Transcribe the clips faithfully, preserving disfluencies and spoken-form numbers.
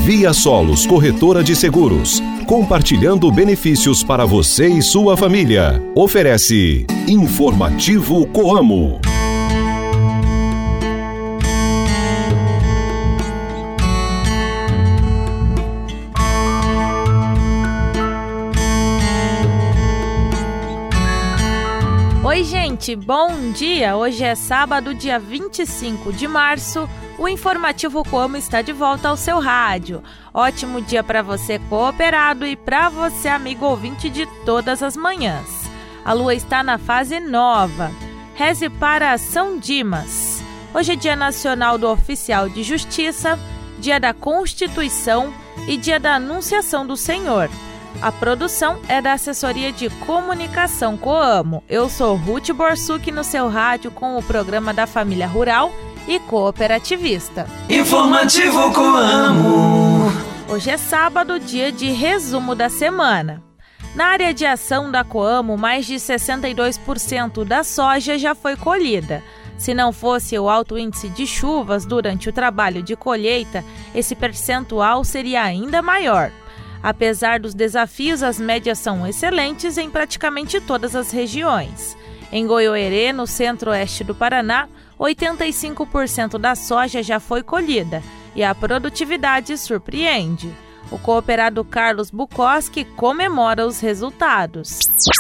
Via Solos Corretora de Seguros, compartilhando benefícios para você e sua família. Oferece Informativo Coamo. Oi, gente, bom dia! Hoje é sábado, dia vinte e cinco de março. O Informativo Coamo está de volta ao seu rádio. Ótimo dia para você, cooperado, e para você, amigo ouvinte de todas as manhãs. A lua está na fase nova. Reze para São Dimas. Hoje é Dia Nacional do Oficial de Justiça, Dia da Constituição e Dia da Anunciação do Senhor. A produção é da Assessoria de Comunicação Coamo. Eu sou Ruth Borsuk no seu rádio com o programa da Família Rural e Cooperativista. Informativo Coamo. Hoje é sábado, dia de resumo da semana. Na área de ação da Coamo, mais de sessenta e dois por cento da soja já foi colhida. Se não fosse o alto índice de chuvas durante o trabalho de colheita, esse percentual seria ainda maior. Apesar dos desafios, as médias são excelentes em praticamente todas as regiões. Em Goiôerê, no centro-oeste do Paraná, oitenta e cinco por cento da soja já foi colhida e a produtividade surpreende. O cooperado Carlos Bukowski comemora os resultados.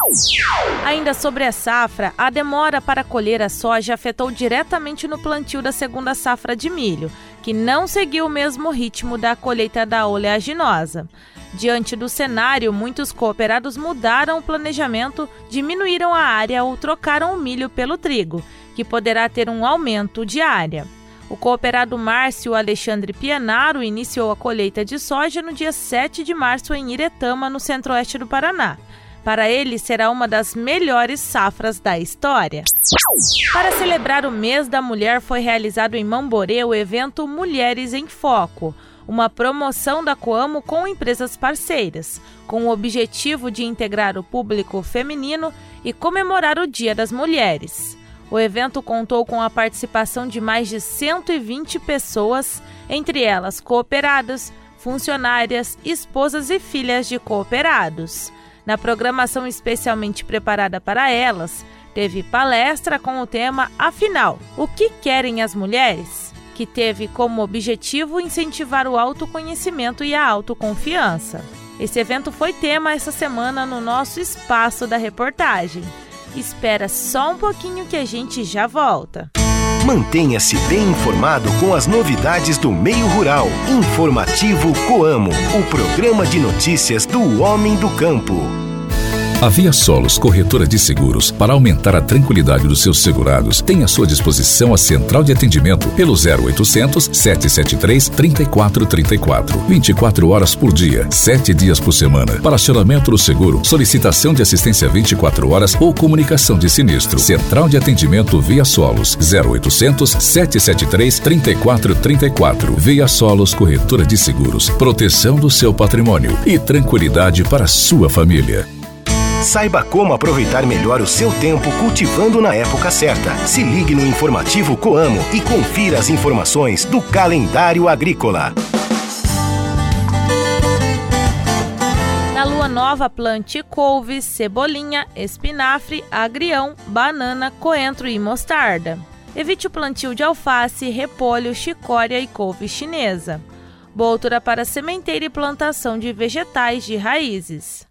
Ainda sobre a safra, a demora para colher a soja afetou diretamente no plantio da segunda safra de milho, que não seguiu o mesmo ritmo da colheita da oleaginosa. Diante do cenário, muitos cooperados mudaram o planejamento, diminuíram a área ou trocaram o milho pelo trigo, que poderá ter um aumento de área. O cooperado Márcio Alexandre Pianaro iniciou a colheita de soja no dia sete de março em Iretama, no centro-oeste do Paraná. Para ele, será uma das melhores safras da história. Para celebrar o mês da mulher, foi realizado em Mamborê o evento Mulheres em Foco, uma promoção da Coamo com empresas parceiras, com o objetivo de integrar o público feminino e comemorar o Dia das Mulheres. O evento contou com a participação de mais de cento e vinte pessoas, entre elas cooperadas, funcionárias, esposas e filhas de cooperados. Na programação especialmente preparada para elas, teve palestra com o tema Afinal, o que querem as mulheres?, que teve como objetivo incentivar o autoconhecimento e a autoconfiança. Esse evento foi tema essa semana no nosso espaço da reportagem. Espera só um pouquinho que a gente já volta. Mantenha-se bem informado com as novidades do meio rural. Informativo Coamo, o programa de notícias do homem do campo. A Via Solos Corretora de Seguros, para aumentar a tranquilidade dos seus segurados, tem à sua disposição a central de atendimento pelo zero oitocentos, sete sete três, três quatro três quatro. vinte e quatro horas por dia, sete dias por semana. Para acionamento do seguro, solicitação de assistência vinte e quatro horas ou comunicação de sinistro. Central de atendimento Via Solos, zero oitocentos, sete sete três, três quatro três quatro. Via Solos Corretora de Seguros, proteção do seu patrimônio e tranquilidade para a sua família. Saiba como aproveitar melhor o seu tempo cultivando na época certa. Se ligue no Informativo Coamo e confira as informações do calendário agrícola. Na lua nova, plante couve, cebolinha, espinafre, agrião, banana, coentro e mostarda. Evite o plantio de alface, repolho, chicória e couve chinesa. Boa altura para sementeira e plantação de vegetais de raízes.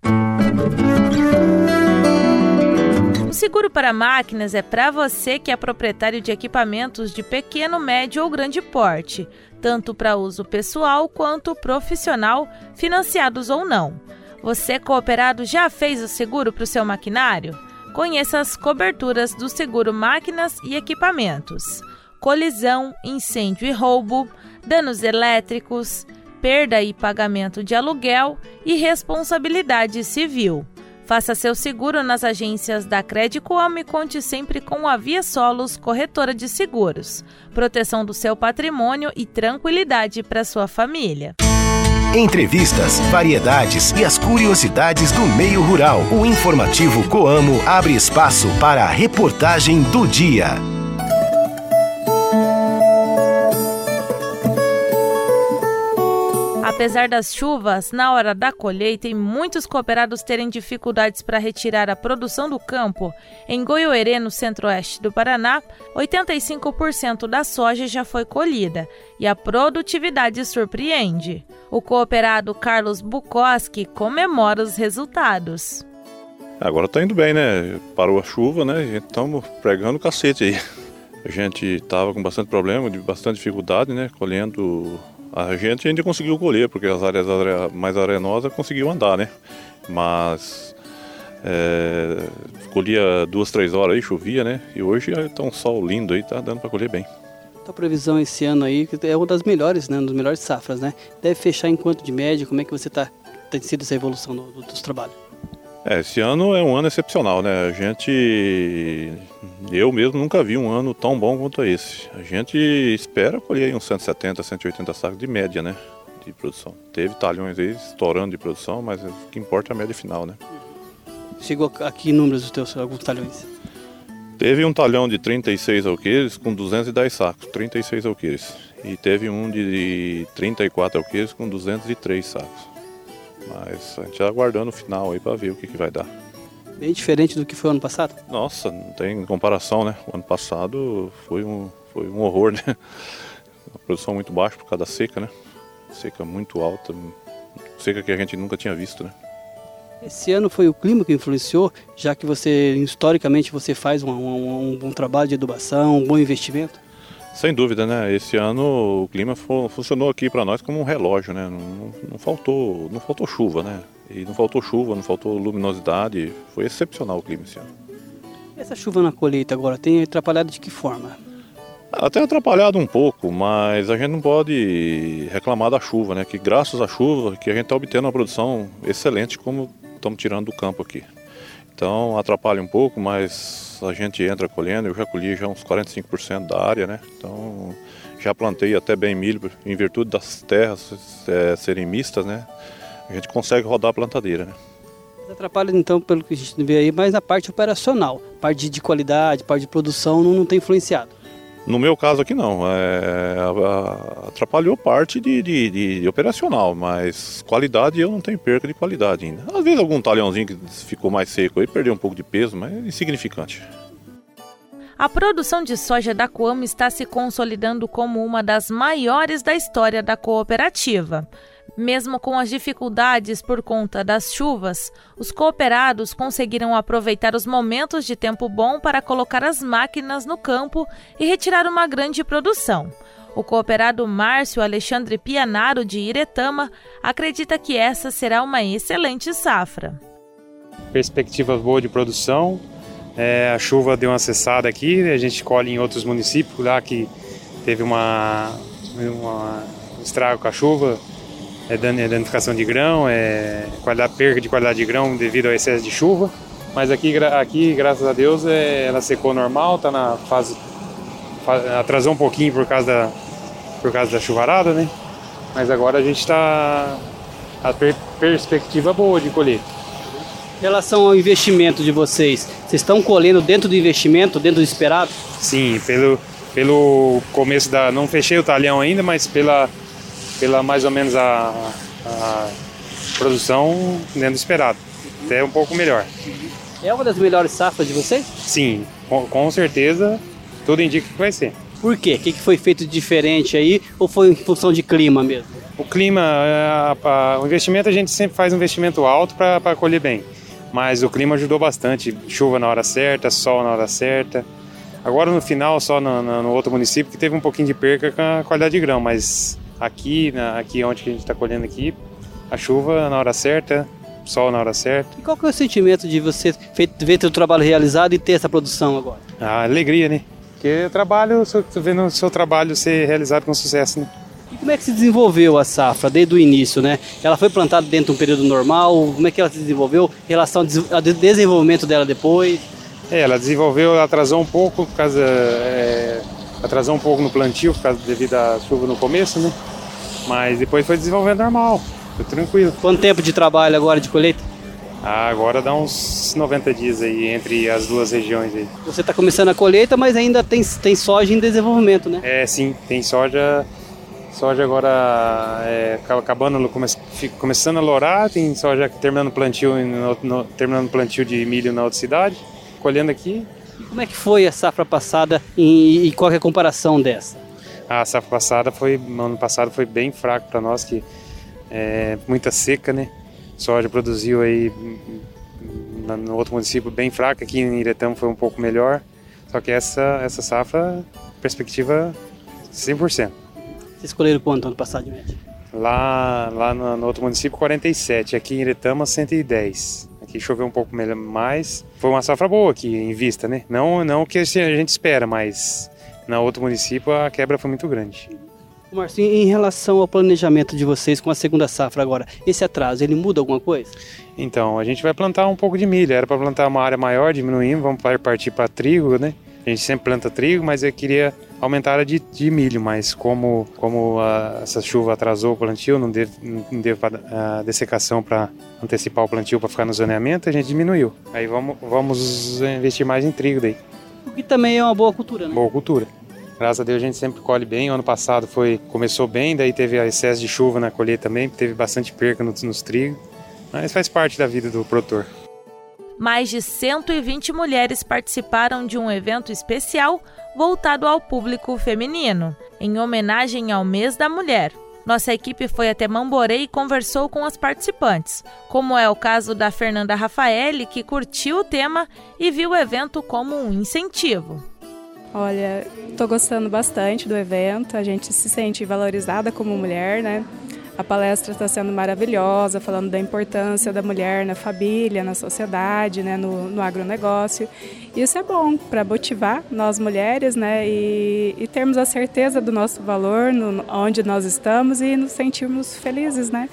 O seguro para máquinas é para você que é proprietário de equipamentos de pequeno, médio ou grande porte, tanto para uso pessoal quanto profissional, financiados ou não. Você, cooperado, já fez o seguro para o seu maquinário? Conheça as coberturas do seguro máquinas e equipamentos: colisão, incêndio e roubo, danos elétricos, perda e pagamento de aluguel e responsabilidade civil. Faça seu seguro nas agências da Credicoamo e conte sempre com a Via Solos Corretora de Seguros. Proteção do seu patrimônio e tranquilidade para sua família. Entrevistas, variedades e as curiosidades do meio rural. O Informativo Coamo abre espaço para a reportagem do dia. A Apesar das chuvas, na hora da colheita e muitos cooperados terem dificuldades para retirar a produção do campo, em Goiôerê, no centro-oeste do Paraná, oitenta e cinco por cento da soja já foi colhida e a produtividade surpreende. O cooperado Carlos Bukowski comemora os resultados. Agora tá indo bem, né? Parou a chuva, né? Estamos pregando o cacete aí. A gente estava com bastante problema, de bastante dificuldade, né? Colhendo... A gente ainda conseguiu colher, porque as áreas mais arenosas conseguiu andar, né? Mas é, colhia duas, três horas aí, chovia, né? E hoje tá um sol lindo aí, tá dando para colher bem. A previsão esse ano aí é uma das melhores, né? Uma das melhores safras, né? Deve fechar em quanto de média? Como é que você tá, tem sido essa evolução do, do, dos trabalhos? É, esse ano é um ano excepcional, né? A gente, eu mesmo nunca vi um ano tão bom quanto esse. A gente espera colher aí uns cento e setenta, cento e oitenta sacos de média, né? De produção. Teve talhões aí estourando de produção, mas o que importa é a média final, né? Chegou aqui em números dos teus alguns talhões? Teve um talhão de trinta e seis alqueires com duzentos e dez sacos, trinta e seis alqueires. E teve um de trinta e quatro alqueires com duzentos e três sacos. Mas a gente está aguardando o final aí para ver o que, que vai dar. Bem diferente do que foi o ano passado? Nossa, não tem comparação, né? O ano passado foi um, foi um horror, né? A produção muito baixa por causa da seca, né? Seca muito alta, seca que a gente nunca tinha visto, né? Esse ano foi o clima que influenciou, já que você, historicamente, você faz um, um, um bom trabalho de adubação, um bom investimento? Sem dúvida, né? Esse ano o clima funcionou aqui para nós como um relógio, né? Não, não, faltou, não faltou chuva, né? E não faltou chuva, não faltou luminosidade. Foi excepcional o clima esse ano. Essa chuva na colheita agora tem atrapalhado de que forma? Até atrapalhado um pouco, mas a gente não pode reclamar da chuva, né? Que graças à chuva que a gente está obtendo uma produção excelente como estamos tirando do campo aqui. Então atrapalha um pouco, mas a gente entra colhendo. Eu já colhi já uns quarenta e cinco por cento da área, né? Então já plantei até bem milho, em virtude das terras é, serem mistas, né? A gente consegue rodar a plantadeira, né? Atrapalha então, pelo que a gente vê aí, mas na parte operacional, parte de qualidade, parte de produção não, não tem influenciado. No meu caso aqui não, é, atrapalhou parte de, de, de, de operacional, mas qualidade eu não tenho perca de qualidade ainda. Às vezes algum talhãozinho que ficou mais seco aí, perdeu um pouco de peso, mas é insignificante. A produção de soja da Coamo está se consolidando como uma das maiores da história da cooperativa. Mesmo com as dificuldades por conta das chuvas, os cooperados conseguiram aproveitar os momentos de tempo bom para colocar as máquinas no campo e retirar uma grande produção. O cooperado Márcio Alexandre Pianaro, de Iretama, acredita que essa será uma excelente safra. Perspectiva boa de produção, é, a chuva deu uma cessada aqui, a gente colhe em outros municípios lá que teve uma, uma um estrago com a chuva. É danificação de grão, é qualidade, perda de qualidade de grão devido ao excesso de chuva. Mas aqui, aqui graças a Deus, é, ela secou normal, está na fase, fase... atrasou um pouquinho por causa da, por causa da chuvarada, né? Mas agora a gente está... a per, perspectiva boa de colher. Em relação ao investimento de vocês, vocês estão colhendo dentro do investimento, dentro do esperado? Sim, pelo, pelo começo da... não fechei o talhão ainda, mas pela... pela mais ou menos a, a produção dentro do esperado, até um pouco melhor. É uma das melhores safras de vocês? Sim, com, com certeza, tudo indica que vai ser. Por quê? O que foi feito de diferente aí, ou foi em função de clima mesmo? O clima, a, a, o investimento, a gente sempre faz um investimento alto para colher bem, mas o clima ajudou bastante, chuva na hora certa, sol na hora certa. Agora no final, só no, no, no outro município, que teve um pouquinho de perca com a qualidade de grão, mas... Aqui, na, aqui onde a gente está colhendo aqui, a chuva na hora certa, sol na hora certa. E qual que é o sentimento de você feito, ver seu trabalho realizado e ter essa produção agora? A alegria, né? Porque eu trabalho, estou vendo o seu trabalho ser realizado com sucesso, né? E como é que se desenvolveu a safra desde o início, né? Ela foi plantada dentro de um período normal? Como é que ela se desenvolveu em relação ao desenvolvimento dela depois? É, ela desenvolveu, ela atrasou um pouco por causa... É... Atrasou um pouco no plantio, por causa, devido à chuva no começo, né? Mas depois foi desenvolvendo normal, foi tranquilo. Quanto tempo de trabalho agora de colheita? Ah, agora dá uns noventa dias aí, entre as duas regiões aí. Você está começando a colheita, mas ainda tem, tem soja em desenvolvimento, né? É, sim, tem soja, Soja agora é, acabando, come, começando a lourar, tem soja terminando plantio, no, no, terminando plantio de milho na outra cidade, colhendo aqui. E como é que foi a safra passada e, e qual é a comparação dessa? A safra passada foi, ano passado foi bem fraco para nós, que é muita seca, né? Soja produziu aí no outro município bem fraca, aqui em Iretama foi um pouco melhor, só que essa, essa safra, perspectiva cem por cento. Vocês colheram quanto ano passado de média? Lá, lá no, no outro município quarenta e sete, aqui em Iretama cento e dez. Aqui choveu um pouco mais, foi uma safra boa aqui em vista, né? Não, não o que a gente espera, mas no outro município a quebra foi muito grande. Marcinho, em relação ao planejamento de vocês com a segunda safra agora, esse atraso, ele muda alguma coisa? Então, a gente vai plantar um pouco de milho, era para plantar uma área maior, diminuímos, vamos partir para trigo, né? A gente sempre planta trigo, mas eu queria aumentar a área de, de milho, mas como, como a, essa chuva atrasou o plantio, não deu, não deu a dessecação para antecipar o plantio para ficar no zoneamento, a gente diminuiu. Aí vamos, vamos investir mais em trigo daí. O que também é uma boa cultura, né? Boa cultura. Graças a Deus a gente sempre colhe bem. O ano passado foi, começou bem, daí teve excesso de chuva na colheita também, teve bastante perca nos, nos trigos, mas faz parte da vida do produtor. Mais de cento e vinte mulheres participaram de um evento especial voltado ao público feminino, em homenagem ao Mês da Mulher. Nossa equipe foi até Mamborê e conversou com as participantes, como é o caso da Fernanda Rafaeli, que curtiu o tema e viu o evento como um incentivo. Olha, estou gostando bastante do evento, a gente se sente valorizada como mulher, né? A palestra está sendo maravilhosa, falando da importância da mulher na família, na sociedade, né, no, no agronegócio. Isso é bom para motivar nós mulheres, né, e, e termos a certeza do nosso valor, no, onde nós estamos e nos sentirmos felizes, né?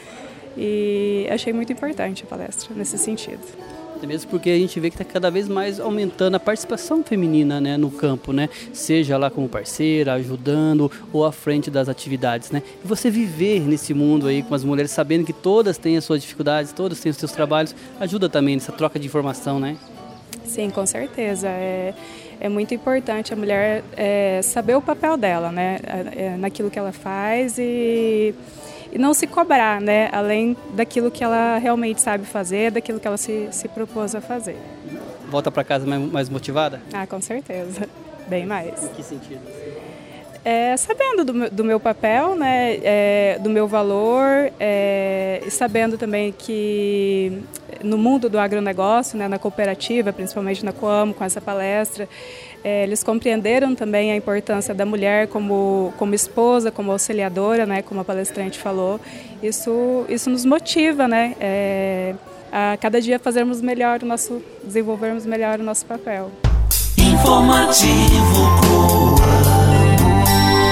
E achei muito importante a palestra nesse sentido. Mesmo porque a gente vê que está cada vez mais aumentando a participação feminina, né, no campo, né? Seja lá como parceira, ajudando ou à frente das atividades, né? E você viver nesse mundo aí com as mulheres, sabendo que todas têm as suas dificuldades, todas têm os seus trabalhos, ajuda também nessa troca de informação, né? Sim, com certeza. É, é muito importante a mulher é, saber o papel dela, né? É, naquilo que ela faz e... E não se cobrar, né? Além daquilo que ela realmente sabe fazer, daquilo que ela se, se propôs a fazer. Volta para casa mais, mais motivada? Ah, com certeza. Bem mais. Em que sentido? É, sabendo do meu, do meu papel, né? É, do meu valor, é, e sabendo também que no mundo do agronegócio, né? Na cooperativa, principalmente na Coamo, com essa palestra, É, eles compreenderam também a importância da mulher como, como esposa, como auxiliadora, né, como a palestrante falou. Isso, isso nos motiva, né, é, a cada dia fazermos melhor o nosso, desenvolvermos melhor o nosso papel. Informativo Coamo.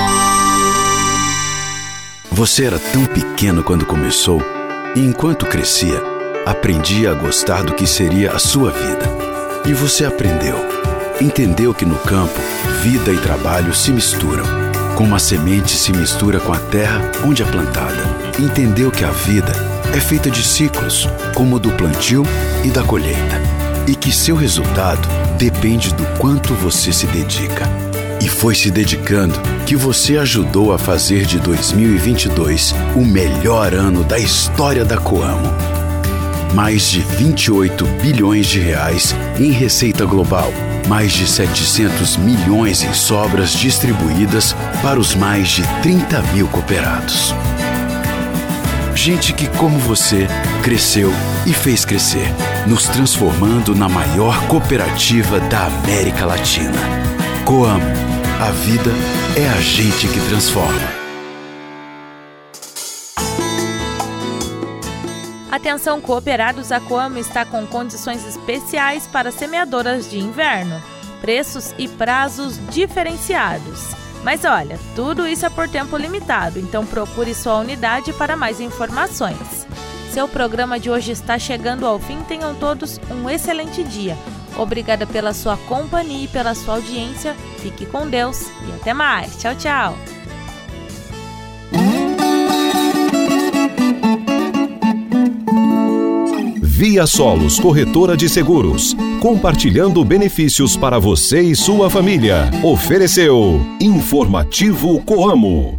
Você era tão pequeno quando começou e enquanto crescia, aprendia a gostar do que seria a sua vida. E você aprendeu. Entendeu que no campo, vida e trabalho se misturam. Como a semente se mistura com a terra onde é plantada. Entendeu que a vida é feita de ciclos, como o do plantio e da colheita. E que seu resultado depende do quanto você se dedica. E foi se dedicando que você ajudou a fazer de dois mil e vinte e dois o melhor ano da história da Coamo. Mais de vinte e oito bilhões de reais em receita global. Mais de setecentos milhões em sobras distribuídas para os mais de trinta mil cooperados. Gente que, como você, cresceu e fez crescer, nos transformando na maior cooperativa da América Latina. Coamo, a vida é a gente que transforma. Atenção cooperados, a Coamo está com condições especiais para semeadoras de inverno, preços e prazos diferenciados. Mas olha, tudo isso é por tempo limitado, então procure sua unidade para mais informações. Seu programa de hoje está chegando ao fim, tenham todos um excelente dia. Obrigada pela sua companhia e pela sua audiência, fique com Deus e até mais. Tchau, tchau! Via Solos Corretora de Seguros, compartilhando benefícios para você e sua família. Ofereceu Informativo Coamo.